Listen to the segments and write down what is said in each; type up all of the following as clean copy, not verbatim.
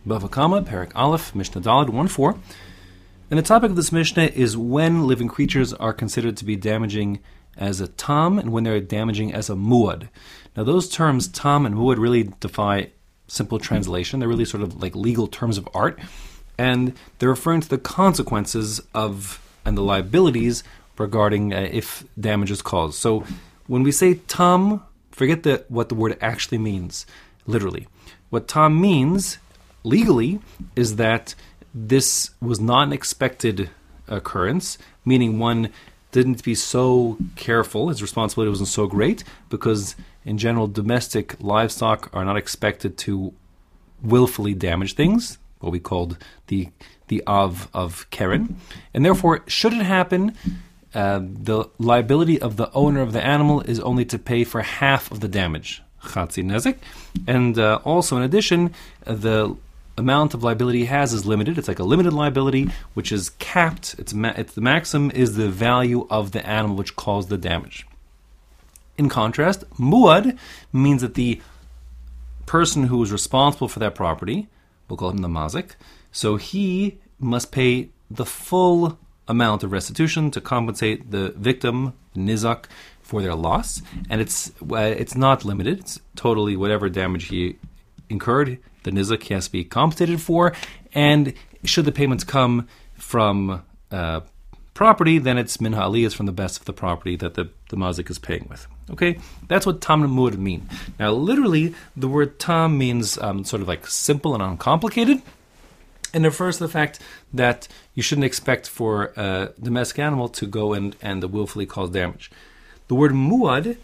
Bava Kama, Perek Aleph, Mishnah Daled 1-4. And the topic of this Mishnah is when living creatures are considered to be damaging as a tam and when they're damaging as a muad. Now those terms, tam and muad, really defy simple translation. They're really sort of like legal terms of art. And they're referring to the consequences of and the liabilities regarding if damage is caused. So when we say tam, forget what the word actually means, literally. What tam means legally is that this was not an expected occurrence, meaning one didn't be so careful, his responsibility wasn't so great, because in general domestic livestock are not expected to willfully damage things, what we called the of Keren. And therefore, should it happen, the liability of the owner of the animal is only to pay for half of the damage, Chatzi Nezek. And also, in addition, the amount of liability he has is limited. It's like a limited liability, which is capped. It's the maximum is the value of the animal which caused the damage. In contrast, muad means that the person who is responsible for that property, we'll call him the mazik, so he must pay the full amount of restitution to compensate the victim, nizak, for their loss. And it's not limited. It's totally whatever damage he incurred, the nizak he has to be compensated for. And should the payments come from property, then it's min ha'aliyah, from the best of the property that the mazik is paying with. Okay, that's what tam and muad mean. Now, literally, the word tam means sort of like simple and uncomplicated, and refers to the fact that you shouldn't expect for a domestic animal to go and willfully cause damage. The word muad,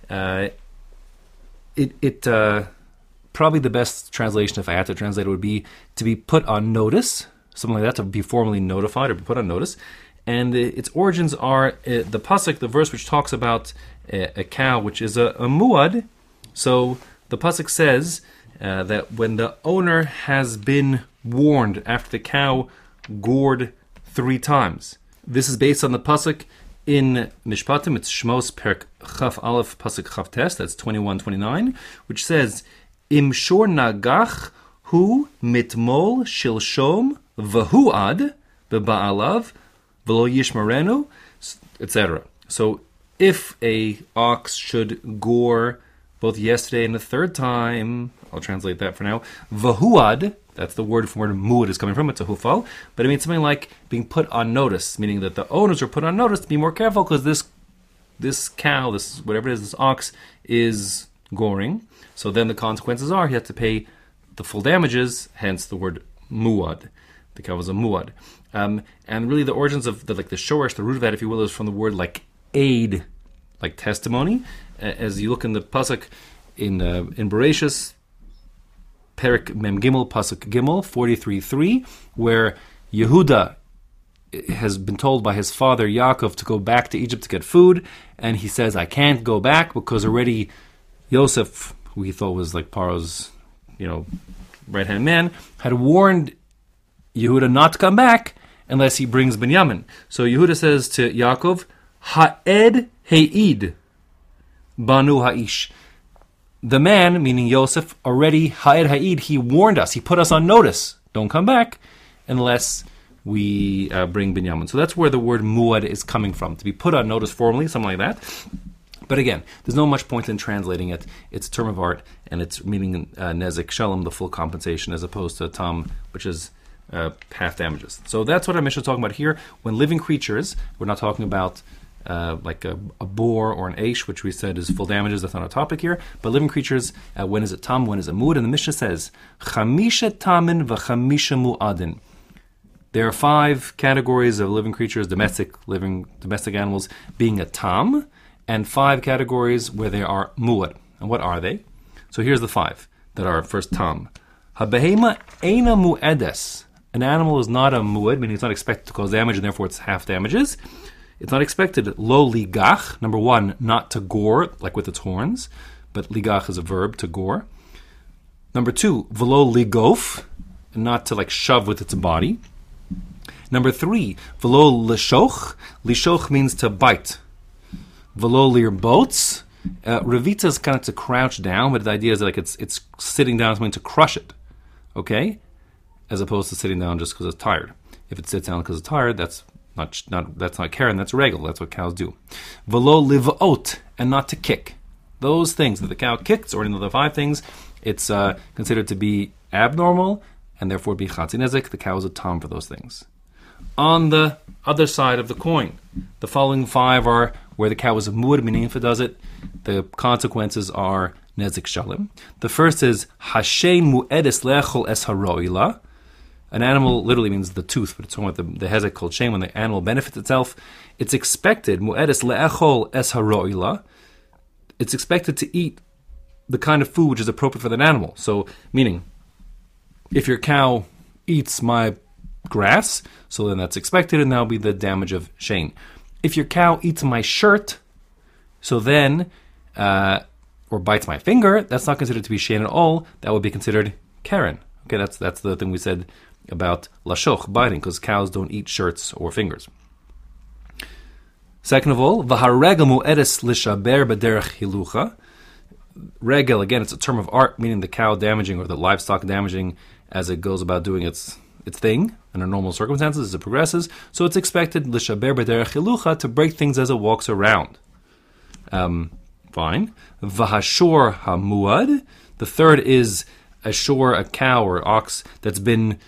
probably the best translation, if I had to translate it, would be to be put on notice, something like that, to be formally notified or be put on notice. And its origins are the pasuk, the verse which talks about a cow, which is a muad. So the pasuk says that when the owner has been warned after the cow gored 3 times. This is based on the pasuk in Mishpatim. It's Shmos Perek Chaf Aleph pasuk Chaf Tes. That's 21-29, which says, Im shor nagach hu mitmol shilshom v'huad b'ba'alav v'lo yishmarenu, etc. So if a ox should gore both yesterday and the 3rd time, I'll translate that for now, v'huad, that's the word from where muad is coming from, it's a hufal, but it means something like being put on notice, meaning that the owners are put on notice to be more careful because this cow, this whatever it is, this ox is goring. So then the consequences are he has to pay the full damages, hence the word muad. The cow was a muad. And really the origins of the shoresh, the root of that, if you will, is from the word like aid, like testimony. As you look in the pasuk in Bereshis, Perek Mem Gimel, pasuk Gimel 43:3, where Yehuda has been told by his father Yaakov to go back to Egypt to get food, and he says, I can't go back because already Yosef, who he thought was like Paro's, right-hand man, had warned Yehuda not to come back unless he brings Binyamin. So Yehuda says to Yaakov, Ha'ed He'id Banu Ha'ish. The man, meaning Yosef, already Ha'ed Ha'id, he warned us, he put us on notice. Don't come back unless we bring Binyamin. So that's where the word muad is coming from, to be put on notice formally, something like that. But again, there's no much point in translating it. It's a term of art, and it's meaning nezek shalom, the full compensation, as opposed to tam, which is half damages. So that's what our Mishnah is talking about here. When living creatures, we're not talking about like a boar or an aish, which we said is full damages. That's not a topic here. But living creatures, when is it tam, when is it muad? And the Mishnah says, Chamisha tamin v'chamisha mu'adin. There are 5 categories of living creatures, domestic animals, being a tam, and 5 categories where they are muad. And what are they? So here's the 5 that are first tam. Habehema eina mu'edes. An animal is not a muad, meaning it's not expected to cause damage, and therefore it's half damages. It's not expected lo ligach, number 1, not to gore, like with its horns, but ligach is a verb, to gore. Number 2, velo ligof, not to like shove with its body. Number 3, velo lishoch. Lishoch means to bite. Velo lir boats. Revita is kind of to crouch down, but the idea is like it's sitting down, something to crush it. Okay? as opposed to sitting down just because it's tired. If it sits down because it's tired, that's not Karen, that's regel. That's what cows do. Velo livot, and not to kick. Those things that the cow kicks, or any of the 5 things, it's considered to be abnormal, and therefore be chatzin nezek. The cow is a tom for those things. On the other side of the coin, the following 5 are where the cow is a muad, meaning if it does it, the consequences are nezik shalim. The first is hashein mu'edis le'echol es haroila. An animal literally means the tooth, but it's talking about the hezek called shame, when the animal benefits itself. It's expected, mu'edis le'echol es haroila, it's expected to eat the kind of food which is appropriate for that animal. So, meaning, if your cow eats my grass, so then that's expected, and that'll be the damage of shame. If your cow eats my shirt, so then, or bites my finger, that's not considered to be shame at all. That would be considered keren. Okay, that's the thing we said about lashoch, biting, because cows don't eat shirts or fingers. Second of all, v'haregel mu'edes lishaber b'derech hilucha. Regel, again, it's a term of art, meaning the cow damaging or the livestock damaging as it goes about doing its thing under normal circumstances as it progresses. So it's expected lishaber b'derech hilucha, to break things as it walks around. Fine. V'hashor hamuad. The third is a shore, a cow or ox that's been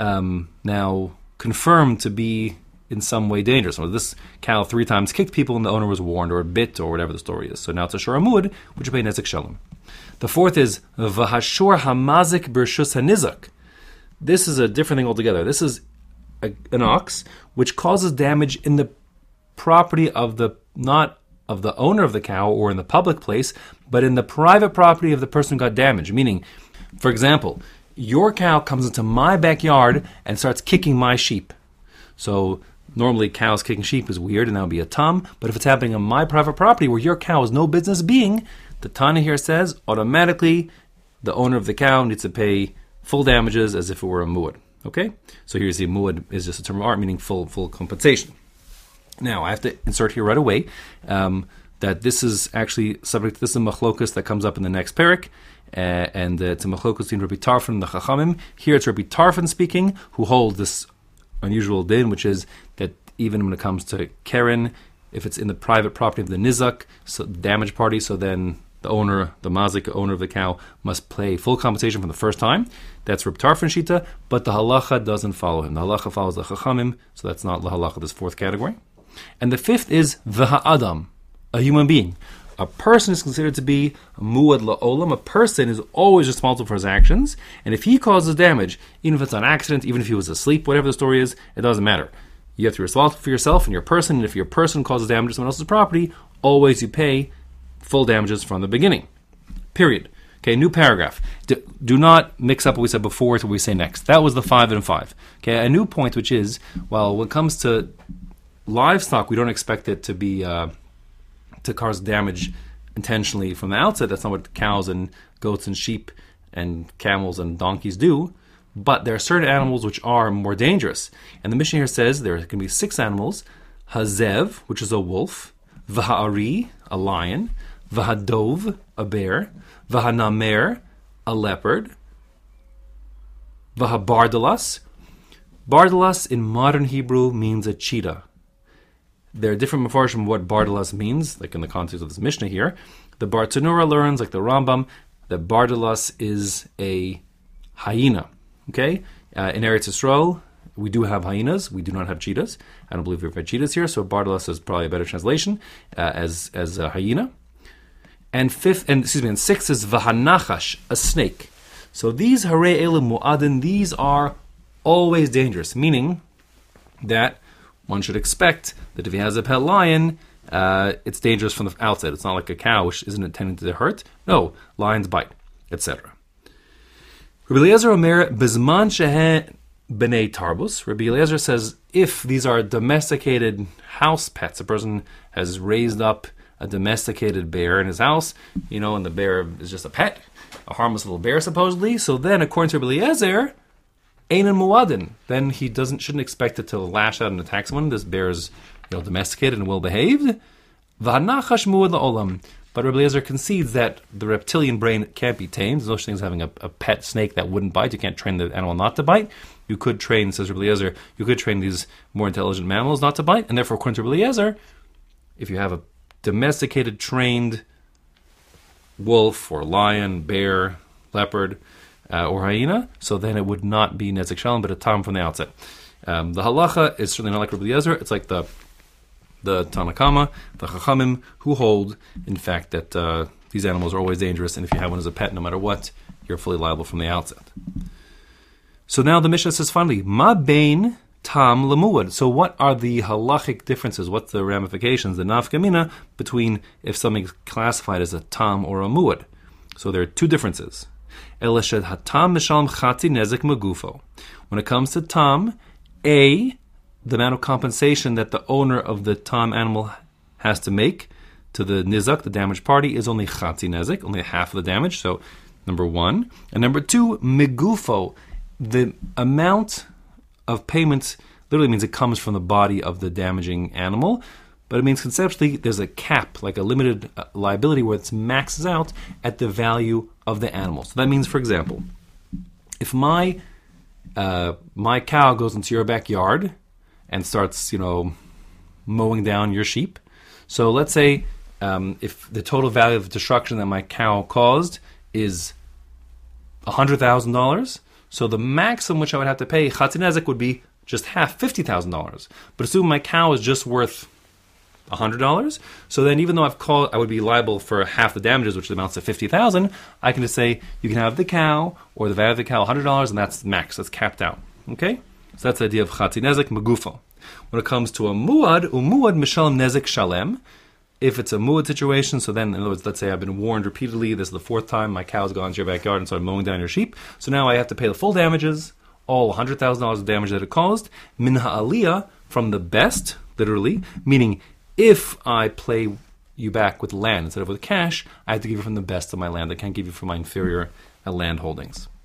now confirmed to be in some way dangerous. So this cow 3 times kicked people and the owner was warned or bit or whatever the story is. So now it's a shor amud, which will pay nezik shalom. The fourth is v'hashor hamazik b'rshus hanizak. This is a different thing altogether. This is an ox which causes damage in the property of not of the owner of the cow or in the public place, but in the private property of the person who got damaged. Meaning, for example, your cow comes into my backyard and starts kicking my sheep. So normally cows kicking sheep is weird, and that would be a tam. But if it's happening on my private property where your cow has no business being, the Tana here says automatically the owner of the cow needs to pay full damages as if it were a muad. Okay? So here you see muad is just a term of art meaning full compensation. Now, I have to insert here right away that this is actually subject to this machlokus that comes up in the next parak. And it's a machlokus between Rabbi Tarfon and the Chachamim. Here it's Rabbi Tarfon speaking, who holds this unusual din, which is that even when it comes to keren, if it's in the private property of the nizak, so damage party, so then the owner, the mazik, owner of the cow, must pay full compensation from the first time. That's Rabbi Tarfon shita, but the halacha doesn't follow him. The halacha follows the Chachamim, so that's not the halacha, this 4th category. And the 5th is v'ha'adam, a human being. A person is considered to be muad la'olam. A person is always responsible for his actions, and if he causes damage, even if it's an accident, even if he was asleep, whatever the story is, it doesn't matter. You have to be responsible for yourself and your person, and if your person causes damage to someone else's property, always you pay full damages from the beginning. Period. Okay, new paragraph. Do not mix up what we said before to what we say next. That was the 5 and 5. Okay, a new point, which is, well, when it comes to livestock, we don't expect it to be to cause damage intentionally from the outset. That's not what cows and goats and sheep and camels and donkeys do. But there are certain animals which are more dangerous. And the Mishnah here says there can be 6 animals: hazev, which is a wolf; v'ha'ari, a lion; v'hadov, a bear; v'hanamer, a leopard; v'habardalas. Bardalas in modern Hebrew means a cheetah. There are different mafarshim of what bardalas means, like in the context of this Mishnah here. The Bar Tanura learns, like the Rambam, that bardalas is a hyena. Okay? In Eretz Yisrael, we do have hyenas. We do not have cheetahs. I don't believe we've had cheetahs here, so bardalas is probably a better translation as a hyena. And 6th is v'hanachash, a snake. So these harei elim mu'adin, these are always dangerous, meaning that one should expect that if he has a pet lion, it's dangerous from the outset. It's not like a cow, which isn't intended to hurt. No, lions bite, etc. Rabbi Eliezer Omer, Bizman shehen b'nei tarbus. Rabbi Eliezer says, if these are domesticated house pets, a person has raised up a domesticated bear in his house, and the bear is just a pet, a harmless little bear supposedly, so then, according to Rabbi Eliezer, Einan muadin, then he shouldn't expect it to lash out and attack someone. This bear is domesticated and well behaved. V'hanachash muad la'olam. But Rabbi Eliezer concedes that the reptilian brain can't be tamed. There's no such thing as having a pet snake that wouldn't bite. You can't train the animal not to bite. You could train, says Rabbi Eliezer, you could train these more intelligent mammals not to bite. And therefore, according to Rabbi Eliezer, if you have a domesticated, trained wolf or lion, bear, leopard, or hyena, so then it would not be Nezek Shalom, but a tam from the outset. The halacha is certainly not like Rabbi Eliezer. It's like the Tanakama, the Chachamim, who hold, in fact, that these animals are always dangerous, and if you have one as a pet, no matter what, you're fully liable from the outset. So now the Mishnah says finally, Ma bein tam lemuad. So what are the halachic differences? What's the ramifications, the nafkamina, between if something is classified as a tam or a muad? So there are two differences. Eleshed hatam mishalom chati nezek megufo. When it comes to tam, the amount of compensation that the owner of the tam animal has to make to the nizak, the damaged party, is only chati nezek, only half of the damage. So number one. And number two, megufo. The amount of payment literally means it comes from the body of the damaging animal, but it means conceptually there's a cap, like a limited liability where it maxes out at the value of the animal. So that means, for example, if my cow goes into your backyard and starts, mowing down your sheep. So let's say if the total value of destruction that my cow caused is $100,000, so the maximum which I would have to pay Chatzi Nezek would be just half, $50,000. But assume my cow is just worth $100. So then, even though I would be liable for half the damages, which amounts to $50,000, I can just say you can have the cow or the value of the cow $100, and that's max. That's capped out. Okay, so that's the idea of Chatzi Nezek Megufo. When it comes to a muad mishalem nezek shalem. If it's a muad situation, so then, in other words, let's say I've been warned repeatedly, this is the fourth time my cow's gone to your backyard and started mowing down your sheep, so now I have to pay the full damages, all $100,000 of damage that it caused, min ha'aliyah, from the best, literally, meaning if I play you back with land instead of with cash, I have to give you from the best of my land. I can't give you from my inferior land holdings.